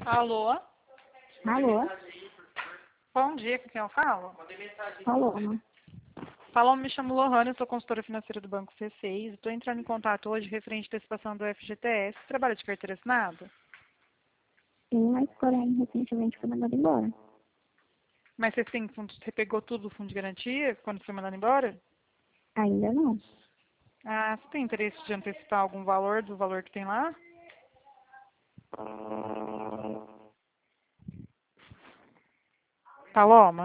Alô? Alô? Bom dia, com quem eu falo? Paloma. Paloma, me chamo Lohane, eu sou consultora financeira do Banco C6. Estou entrando em contato hoje referente à antecipação do FGTS. Você trabalha de carteira assinada? Sim, mas porém recentemente foi mandado embora. Mas você pegou tudo do fundo de garantia quando foi mandado embora? Ainda não. Ah, você tem interesse de antecipar algum valor do valor que tem lá? Paloma?